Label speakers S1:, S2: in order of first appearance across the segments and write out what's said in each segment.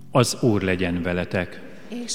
S1: Az Úr legyen veletek.
S2: És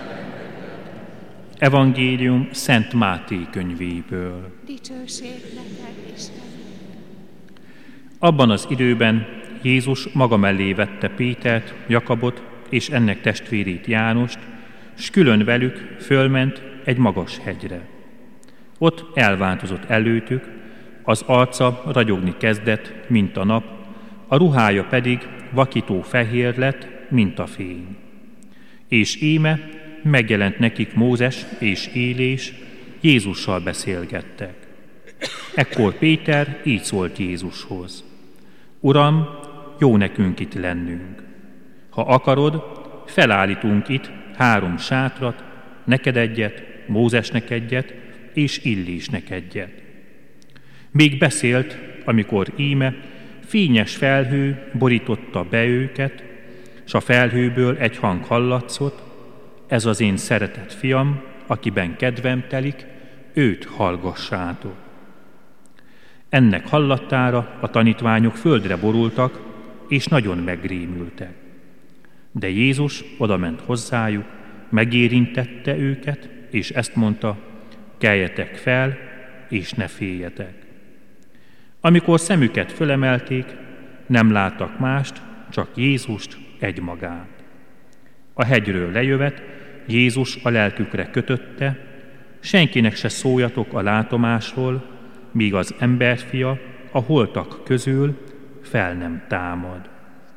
S1: Evangélium Szent Máté könyvéből.
S2: dicsőség neked, Isten.
S1: Abban az időben Jézus maga mellé vette Pétert, Jakabot és ennek testvérét Jánost, s külön velük fölment egy magas hegyre. Ott elváltozott előtük, az arca ragyogni kezdett, mint a nap, a ruhája pedig vakító fehér lett, mint a fény. És íme megjelent nekik Mózes és Élés, Jézussal beszélgettek. Ekkor Péter így szólt Jézushoz: Uram, jó nekünk itt lennünk. Ha akarod, felállítunk itt 3 sátrat, neked egyet, Mózesnek egyet, és Illésnek egyet. Még beszélt, amikor íme fényes felhő borította be őket, s a felhőből egy hang hallatszott: ez az én szeretett fiam, akiben kedvem telik, őt hallgassátok. Ennek hallatára a tanítványok földre borultak, és nagyon megrémültek. De Jézus odament hozzájuk, megérintette őket, és ezt mondta: keljetek fel, és ne féljetek. Amikor szemüket fölemelték, nem láttak mást, csak Jézust egymagát. A hegyről lejövet, Jézus a lelkükre kötötte: senkinek se szóljatok a látomásról, míg az emberfia a holtak közül fel nem támad.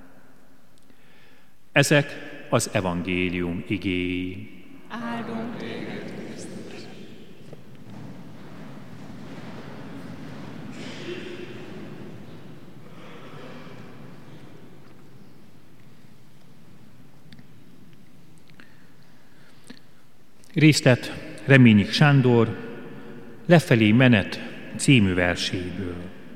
S1: Ezek az evangélium igéi.
S2: Áldunk téged, Krisztus.
S1: Részlet Reményik Sándor Lefelé menet című verséből.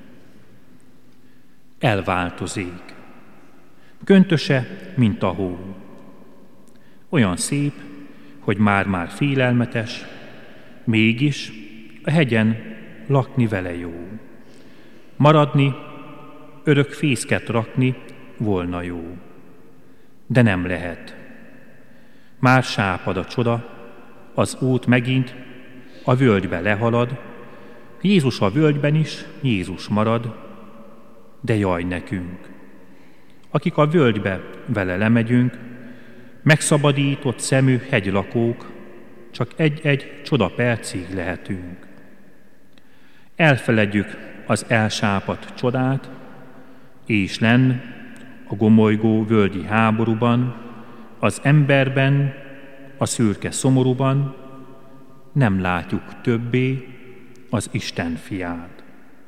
S1: Elváltozik. Köntöse, mint a hó. Olyan szép, hogy már-már félelmetes, mégis a hegyen lakni vele jó. Maradni, örök fészket rakni volna jó. De nem lehet. Már sápad a csoda, az út megint a völgybe lehalad, Jézus a völgyben is, Jézus marad, de jaj nekünk, akik a völgybe vele lemegyünk, megszabadított szemű hegylakók, csak egy-egy csoda percig lehetünk. Elfeledjük az elsápadt csodát, és lenn a gomolygó völgyi háborúban, az emberben, a szürke szomorúban nem látjuk többé az Isten fiát.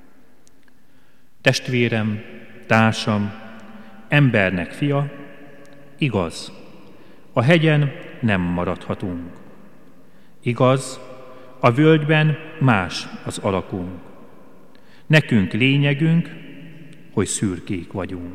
S1: Testvérem, társam, embernek fia, igaz, a hegyen nem maradhatunk. Igaz, a völgyben más az alakunk. Nekünk lényegünk, hogy szürkék vagyunk.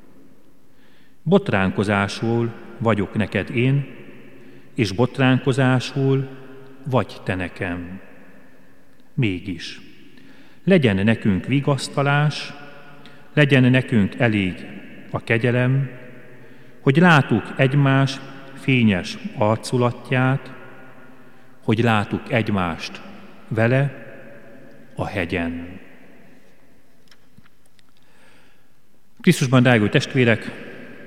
S1: Botránkozásul vagyok neked én, és botránkozásul vagy te nekem. Mégis, legyen nekünk vigasztalás, legyen nekünk elég a kegyelem, hogy látuk egymás fényes arculatját, hogy látuk egymást vele a hegyen. Krisztusban drága testvérek,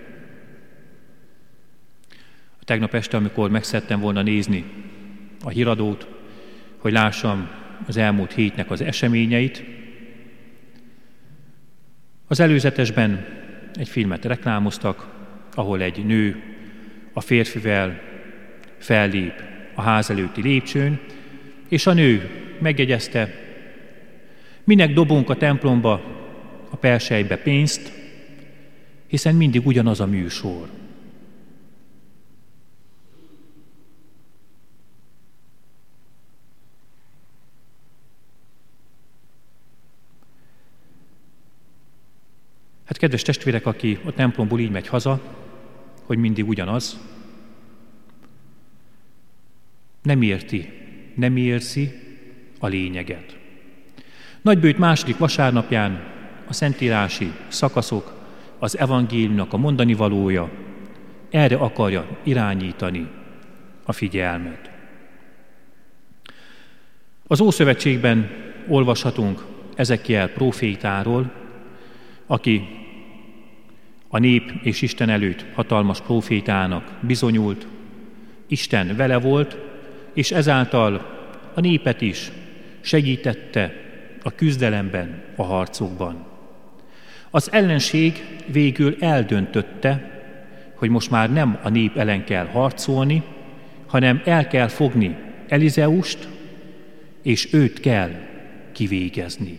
S1: tegnap este, amikor megszerettem volna nézni a híradót, hogy lássam az elmúlt hétnek az eseményeit, az előzetesben egy filmet reklámoztak, ahol egy nő a férfivel fellép a ház előtti lépcsőn, és a nő megjegyezte: minek dobunk a templomba, a perselybe pénzt, hiszen mindig ugyanaz a műsor. Hát kedves testvérek, aki a templomból így megy haza, hogy mindig ugyanaz, nem érzi a lényeget. Nagybőjt második vasárnapján a szentírási szakaszok, az evangéliumnak a mondani valója erre akarja irányítani a figyelmet. Az Ószövetségben olvashatunk Ezekiel prófétáról, aki a nép és Isten előtt hatalmas prófétának bizonyult, Isten vele volt, és ezáltal a népet is segítette a küzdelemben, a harcokban. Az ellenség végül eldöntötte, hogy most már nem a nép ellen kell harcolni, hanem el kell fogni Elizeust, és őt kell kivégezni.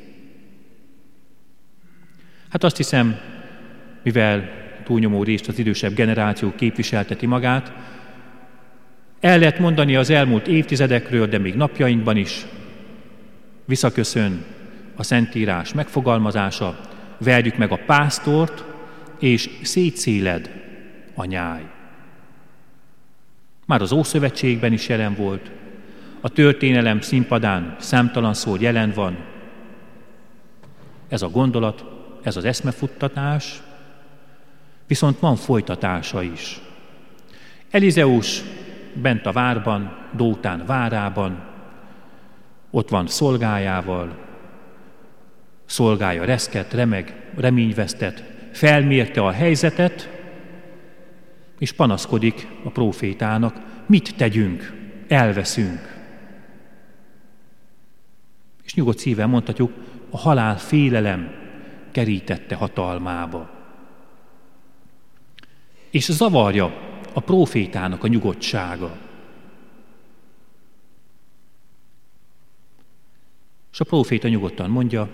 S1: Hát azt hiszem, mivel túlnyomó részt az idősebb generáció képviselteti magát, el lehet mondani az elmúlt évtizedekről, de még napjainkban is visszaköszön a Szentírás megfogalmazása, verjük meg a pásztort, és szétszéled a nyáj. Már az Ószövetségben is jelen volt, a történelem színpadán számtalanszor jelen van. Ez a gondolat, ez az eszmefuttatás, viszont van folytatása is. Elizeus bent a várban, Dótán várában, ott van szolgájával, szolgája reszket, remeg, reményvesztett, felmérte a helyzetet, és panaszkodik a prófétának, mit tegyünk, elveszünk. És nyugodt szívvel mondhatjuk, a halál félelem kerítette hatalmába. És zavarja a prófétának a nyugodtsága. És a próféta nyugodtan mondja,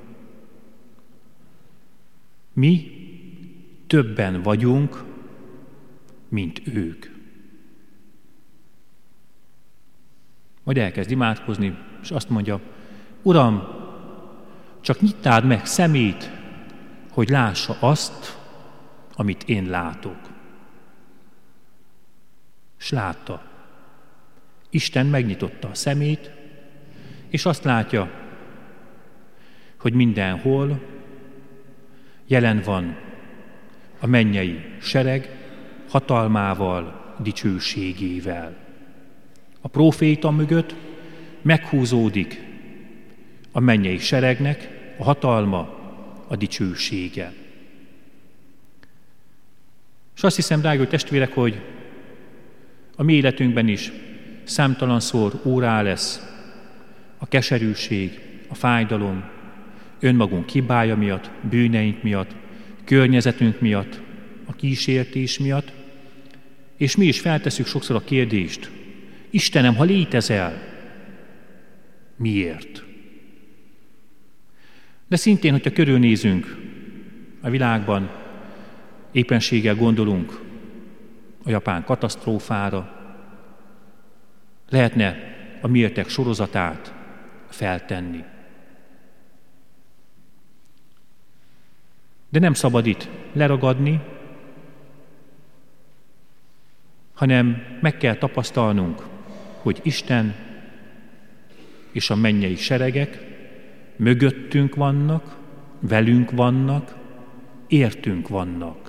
S1: mi többen vagyunk, mint ők. Majd elkezd imádkozni, és azt mondja, Uram, csak nyitád meg szemét, hogy lássa azt, amit én látok. És látta. Isten megnyitotta a szemét, és azt látja, hogy mindenhol jelen van a mennyei sereg hatalmával, dicsőségével. A próféta mögött meghúzódik a mennyei seregnek a hatalma, a dicsősége. És azt hiszem, drága testvérek, hogy a mi életünkben is számtalanszor órá lesz a keserűség, a fájdalom, önmagunk hibája miatt, bűneink miatt, környezetünk miatt, a kísértés miatt, és mi is feltesszük sokszor a kérdést, Istenem, ha létezel, miért? De szintén, hogyha körülnézünk a világban, éppenséggel gondolunk a japán katasztrófára, lehetne a miértek sorozatát feltenni. De nem szabad itt leragadni, hanem meg kell tapasztalnunk, hogy Isten és a mennyei seregek mögöttünk vannak, velünk vannak, értünk vannak.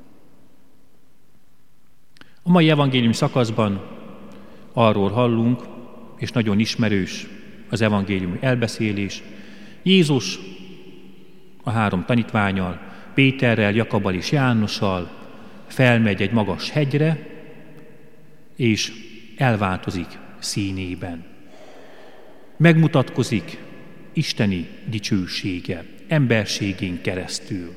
S1: A mai evangélium szakaszban arról hallunk, és nagyon ismerős az evangéliumi elbeszélés, Jézus a 3 tanítvánnyal, Péterrel, Jakabbal és Jánossal felmegy egy magas hegyre, és elváltozik színében. Megmutatkozik isteni dicsősége, emberségén keresztül.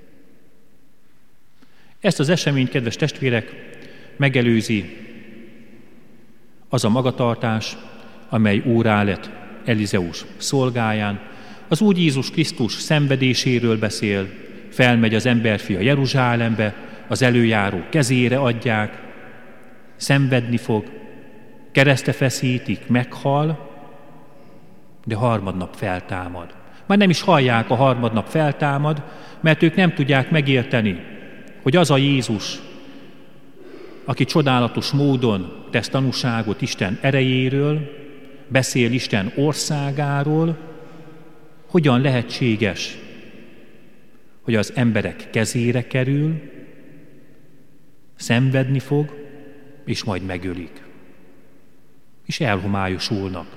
S1: Ezt az eseményt, kedves testvérek, megelőzi az a magatartás, amely órá lett Elizeus szolgáján. Az Úr Jézus Krisztus szenvedéséről beszél, felmegy az emberfia Jeruzsálembe, az előjáró kezére adják, szenvedni fog, keresztre feszítik, meghal, de harmadnap feltámad. Már nem is hallják, a harmadnap feltámad, mert ők nem tudják megérteni, hogy az a Jézus, aki csodálatos módon tesz tanúságot Isten erejéről, beszél Isten országáról, hogyan lehetséges, hogy az emberek kezére kerül, szenvedni fog, és majd megölik. És elhomályosulnak.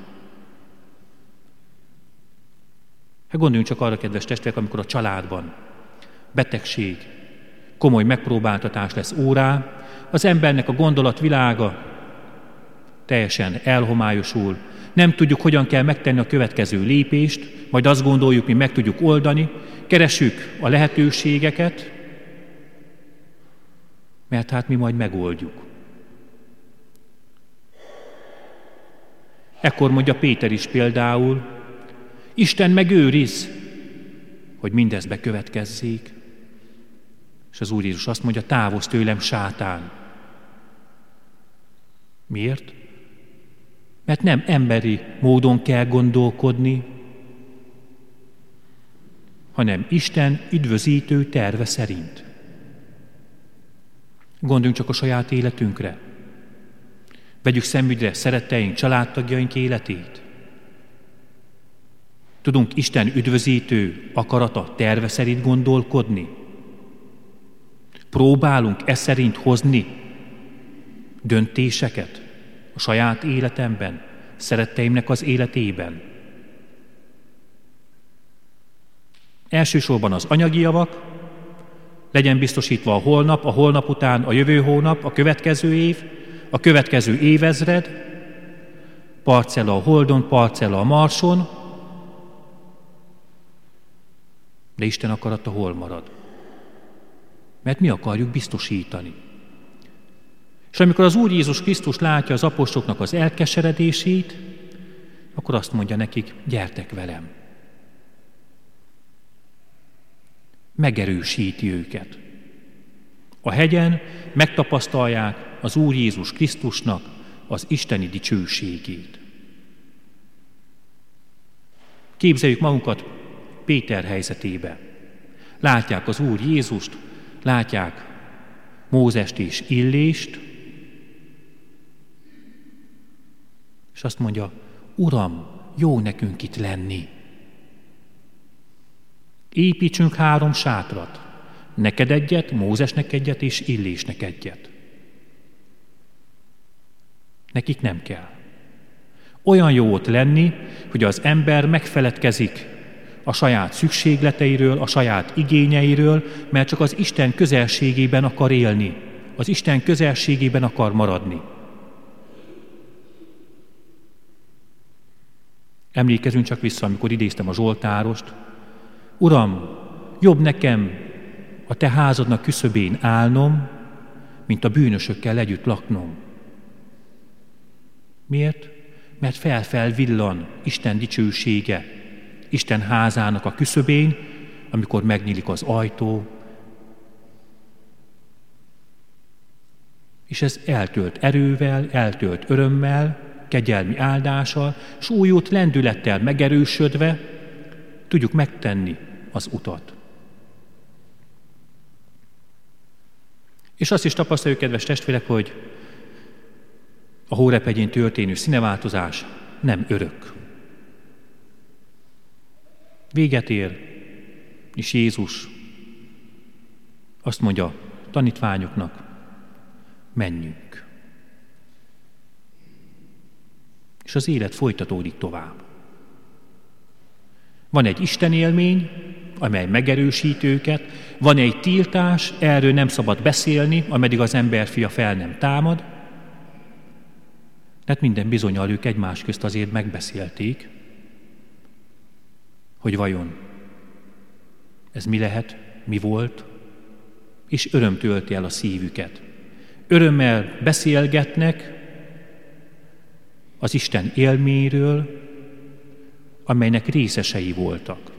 S1: Hát gondoljunk csak arra, kedves testvérek, amikor a családban betegség, komoly megpróbáltatás lesz órá, az embernek a gondolatvilága teljesen elhomályosul, nem tudjuk, hogyan kell megtenni a következő lépést, majd azt gondoljuk, mi meg tudjuk oldani, keressük a lehetőségeket, mert hát mi majd megoldjuk. Ekkor mondja Péter is például, Isten megőriz, hogy mindez bekövetkezzék. És az Úr Jézus azt mondja, távozz tőlem, sátán. Miért? Mert nem emberi módon kell gondolkodni, hanem Isten üdvözítő terve szerint. Gondoljunk csak a saját életünkre. Vegyük szemügyre szeretteink, családtagjaink életét. Tudunk Isten üdvözítő akarata, terve szerint gondolkodni? Próbálunk e szerint hozni döntéseket a saját életemben, szeretteimnek az életében? Elsősorban az anyagi javak, legyen biztosítva a holnap után, a jövő hónap, a következő év, a következő évezred, parcella a Holdon, parcella a Marson, de Isten akarata hol marad? Mert mi akarjuk biztosítani. És amikor az Úr Jézus Krisztus látja az apostoloknak az elkeseredését, akkor azt mondja nekik, gyertek velem. Megerősíti őket. A hegyen megtapasztalják az Úr Jézus Krisztusnak az isteni dicsőségét. Képzeljük magunkat Péter helyzetébe. Látják az Úr Jézust, látják Mózest és Illést, és azt mondja, Uram, jó nekünk itt lenni. Építsünk 3 sátrat. Neked egyet, Mózesnek egyet és Illésnek egyet. Nekik nem kell. Olyan jó ott lenni, hogy az ember megfeledkezik a saját szükségleteiről, a saját igényeiről, mert csak az Isten közelségében akar élni. Az Isten közelségében akar maradni. Emlékezünk csak vissza, amikor idéztem a Zsoltárost. Uram, jobb nekem a te házadnak küszöbén állnom, mint a bűnösökkel együtt laknom. Miért? Mert fel villan Isten dicsősége, Isten házának a küszöbén, amikor megnyílik az ajtó, és ez eltölt erővel, eltölt örömmel, kegyelmi áldással, s újult lendülettel megerősödve tudjuk megtenni az utat. És azt is tapasztaljuk, kedves testvérek, hogy a Hórep-hegyén történő színeváltozás nem örök. Véget ér, és Jézus azt mondja tanítványoknak, menjünk. És az élet folytatódik tovább. Van egy Isten élmény, amely megerősít őket, van egy tiltás, erről nem szabad beszélni, ameddig az emberfia fel nem támad. Tehát minden bizonnyal ők egymás közt azért megbeszélték, hogy vajon ez mi lehet, mi volt, és öröm tölti el a szívüket. Örömmel beszélgetnek az Isten élményről, amelynek részesei voltak.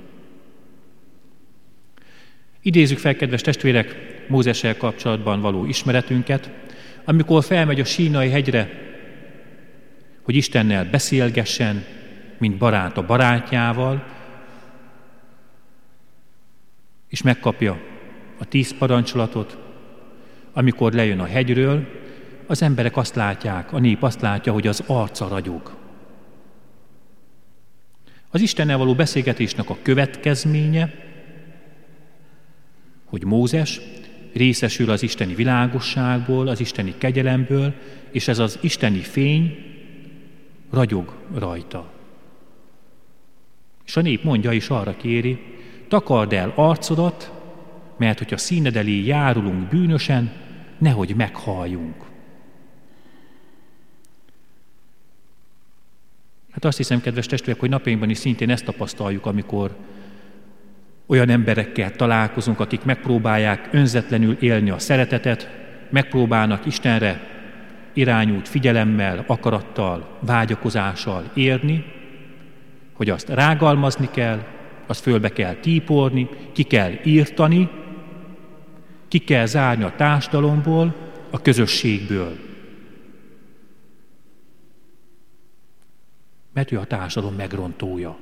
S1: Idézzük fel, kedves testvérek, Mózessel kapcsolatban való ismeretünket, amikor felmegy a Sínai hegyre, hogy Istennel beszélgessen, mint barát a barátjával, és megkapja a 10 parancsolatot, amikor lejön a hegyről, az emberek azt látják, a nép azt látja, hogy az arca ragyog. Az Istennel való beszélgetésnek a következménye, hogy Mózes részesül az isteni világosságból, az isteni kegyelemből, és ez az isteni fény ragyog rajta. És a nép mondja is arra kéri, takard el arcodat, mert hogyha színed elé járulunk bűnösen, nehogy meghalljunk. Hát azt hiszem, kedves testvérek, hogy napjainkban is szintén ezt tapasztaljuk, amikor olyan emberekkel találkozunk, akik megpróbálják önzetlenül élni a szeretetet, megpróbálnak Istenre irányult figyelemmel, akarattal, vágyakozással érni, hogy azt rágalmazni kell, azt fölbe kell típorni, ki kell írtani, ki kell zárni a társadalomból, a közösségből. Mert ő a társadalom megrontója.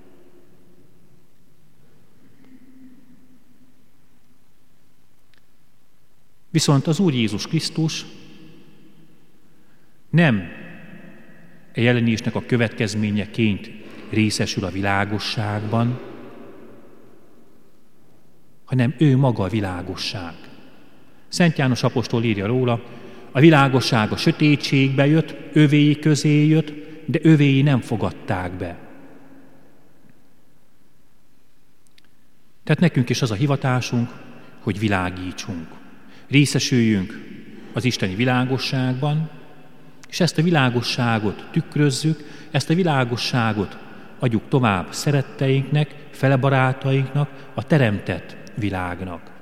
S1: Viszont az Úr Jézus Krisztus nem a jelenésnek a következményeként részesül a világosságban, hanem ő maga a világosság. Szent János apostol írja róla, a világosság a sötétségbe jött, övéi közé jött, de övéi nem fogadták be. Tehát nekünk is az a hivatásunk, hogy világítsunk. Részesüljünk az isteni világosságban, és ezt a világosságot tükrözzük, ezt a világosságot adjuk tovább szeretteinknek, felebarátainknak, a teremtett világnak.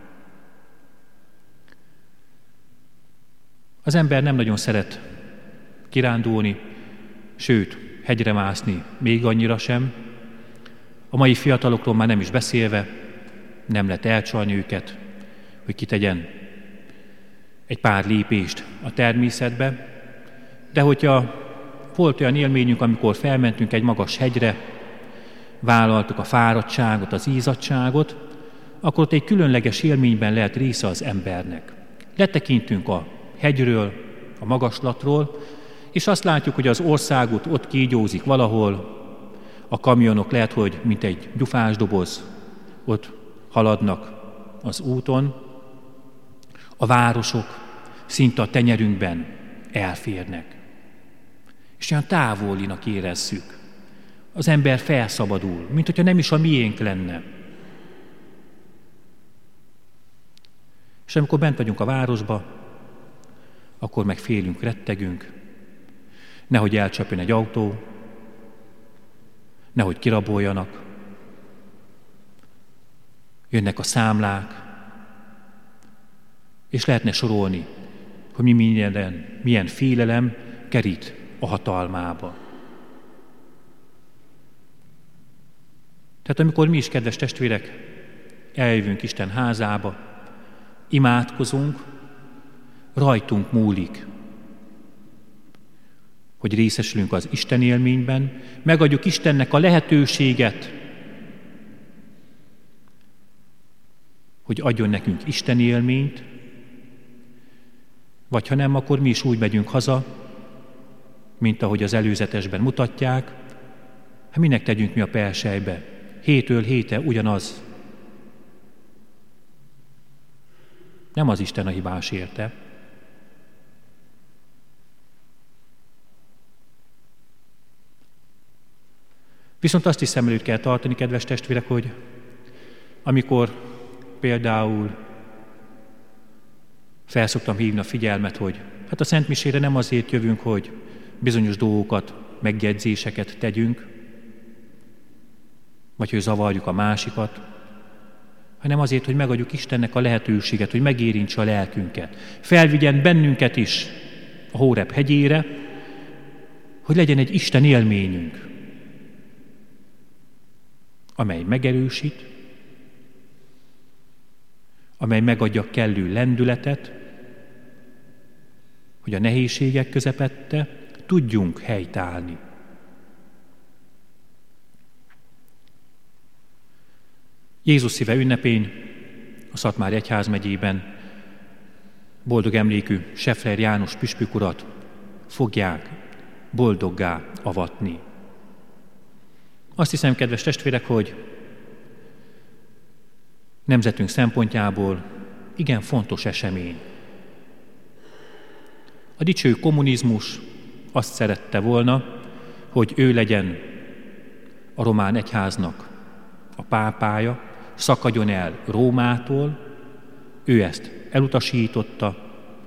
S1: Az ember nem nagyon szeret kirándulni, sőt, hegyre mászni még annyira sem. A mai fiatalokról már nem is beszélve, nem lehet elcsalni őket, hogy kitegyen egy pár lépést a természetbe, de hogyha volt olyan élményünk, amikor felmentünk egy magas hegyre, vállaltuk a fáradtságot, az izzadtságot, akkor ott egy különleges élményben lehet része az embernek. Letekintünk a hegyről, a magaslatról, és azt látjuk, hogy az országút ott kígyózik valahol, a kamionok lehet, hogy mint egy gyufás doboz, ott haladnak az úton, a városok szinte a tenyerünkben elférnek. És olyan távolinak érezzük. Az ember felszabadul, mint hogyha nem is a miénk lenne. És amikor bent vagyunk a városba, akkor meg félünk, rettegünk, nehogy elcsapjon egy autó, nehogy kiraboljanak, jönnek a számlák, és lehetne sorolni, hogy milyen félelem kerít a hatalmába. Tehát amikor mi is, kedves testvérek, eljövünk Isten házába, imádkozunk, rajtunk múlik, hogy részesülünk az Isten élményben, megadjuk Istennek a lehetőséget, hogy adjon nekünk Isten élményt, vagy ha nem, akkor mi is úgy megyünk haza, mint ahogy az előzetesben mutatják, hát minek tegyünk mi a perselybe? Hétről hétre ugyanaz. Nem az Isten a hibás érte. Viszont azt is szem előtt kell tartani, kedves testvérek, hogy amikor például felszoktam hívni a figyelmet, hogy hát a Szent Misére nem azért jövünk, hogy bizonyos dolgokat, megjegyzéseket tegyünk, vagy hogy zavarjuk a másikat, hanem azért, hogy megadjuk Istennek a lehetőséget, hogy megérintse a lelkünket. Felvigyen bennünket is a Hóreb hegyére, hogy legyen egy Isten élményünk, amely megerősít, amely megadja kellő lendületet, hogy a nehézségek közepette tudjunk helytállni. Jézus szíve ünnepén a Szatmári Egyházmegyében boldog emlékű Seffler János püspök urat fogják boldoggá avatni. Azt hiszem, kedves testvérek, hogy nemzetünk szempontjából igen fontos esemény. A dicső kommunizmus azt szerette volna, hogy ő legyen a román egyháznak a pápája, szakadjon el Rómától, ő ezt elutasította.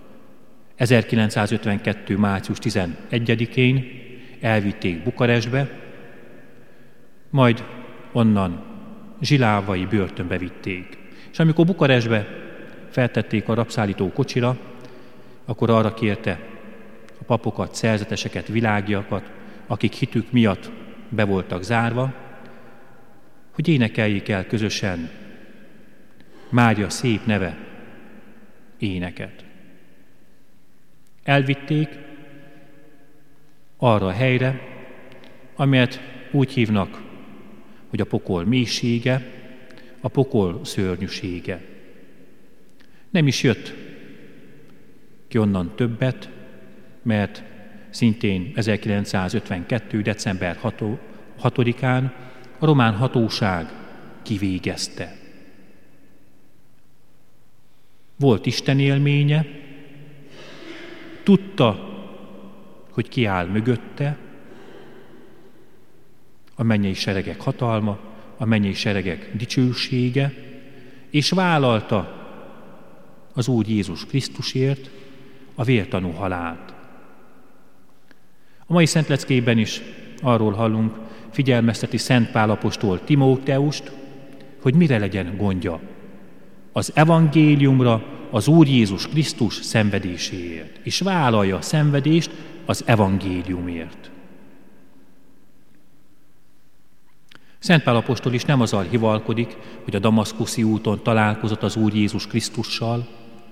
S1: 1952. március 11-én elvitték Bukarestbe, majd onnan zsilávai börtönbe vitték. És amikor Bukarestbe feltették a rabszállító kocsira, akkor arra kérte a papokat, szerzeteseket, világiakat, akik hitük miatt be voltak zárva, hogy énekeljék el közösen Mária szép neve éneket. Elvitték arra a helyre, amelyet úgy hívnak, hogy a pokol mélysége, a pokol szörnyűsége. Nem is jött ki onnan többet, mert szintén 1952. december 6-án a román hatóság kivégezte. Volt Isten élménye, tudta, hogy ki áll mögötte, a mennyei seregek hatalma, a mennyei seregek dicsősége, és vállalta az Úr Jézus Krisztusért a vértanú halált. A mai szentleckében is arról hallunk, figyelmezteti Szent Pál apostol Timóteust, hogy mire legyen gondja. Az evangéliumra, az Úr Jézus Krisztus szenvedéséért, és vállalja a szenvedést az evangéliumért. Szent Pál apostol is nem azzal hivalkodik, hogy a damaszkuszi úton találkozott az Úr Jézus Krisztussal,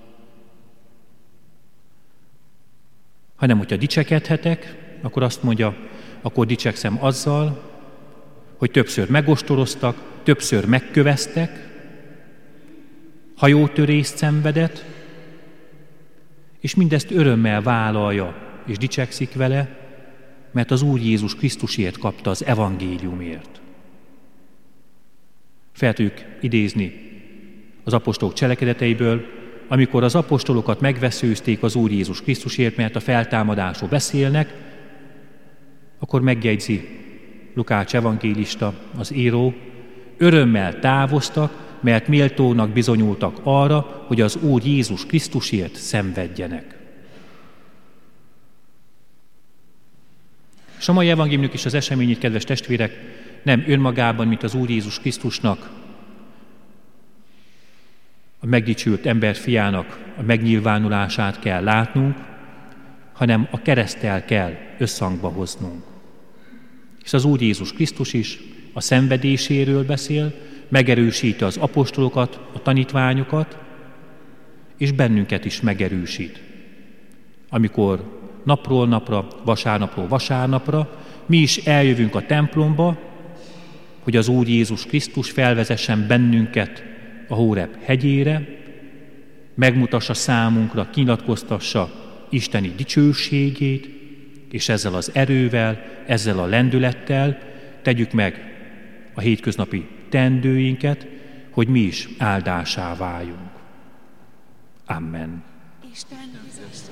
S1: hanem hogyha dicsekedhetek, akkor azt mondja, akkor dicsekszem azzal, hogy többször megostoroztak, többször megköveztek, hajótörést szenvedett, és mindezt örömmel vállalja, és dicsekszik vele, mert az Úr Jézus Krisztusért kapta az evangéliumért. Fel tudjuk idézni az apostolok cselekedeteiből, amikor az apostolokat megveszőzték az Úr Jézus Krisztusért, mert a feltámadásról beszélnek, akkor megjegyzi Lukács evangélista, az író, örömmel távoztak, mert méltónak bizonyultak arra, hogy az Úr Jézus Krisztusért szenvedjenek. És a mai evangéliumnak is az eseményét, kedves testvérek, nem önmagában, mint az Úr Jézus Krisztusnak, a megdicsült emberfiának a megnyilvánulását kell látnunk, hanem a kereszttel kell összhangba hoznunk. És az Úr Jézus Krisztus is a szenvedéséről beszél, megerősíti az apostolokat, a tanítványokat, és bennünket is megerősít. Amikor napról napra, vasárnapról vasárnapra mi is eljövünk a templomba, hogy az Úr Jézus Krisztus felvezessen bennünket a Hóreb hegyére, megmutassa számunkra, kinyilatkoztassa isteni dicsőségét, és ezzel az erővel, ezzel a lendülettel tegyük meg a hétköznapi teendőinket, hogy mi is áldásá váljunk. Amen.
S2: Isten